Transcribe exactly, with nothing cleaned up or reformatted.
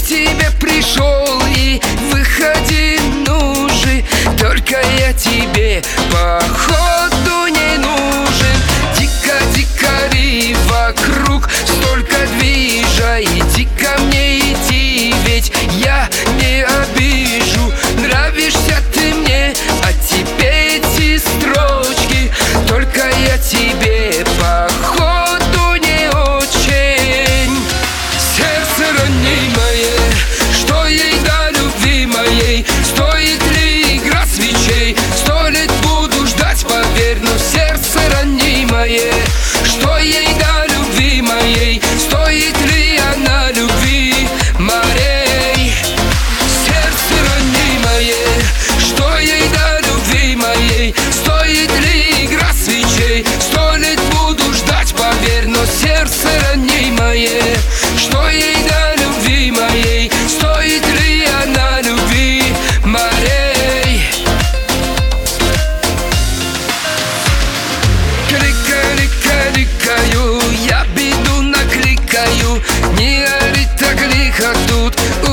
тебе пришел и выходи, ну же, только я тебе походу не нужен. Дико дикари вокруг, столько движа, иди ко мне, иди, ведь я не обижу. Нравишься ты мне, а тебе эти строчки, только я тебе походу не очень. Сердце ранимое, что ей до любви моей? Стоит ли игра свечей? Сто лет буду ждать, поверь, но сердце ранимое, что ей до любви моей? Стоит ли она любви морей? Сердце ранимое, что ей до любви моей? Стоит ли игра свечей? Сто лет буду ждать, поверь, но сердце ранимое, что ей до любви моей? Стоит ли она любви морей? Кликаю, я беду накликаю, не ори так лихо тут.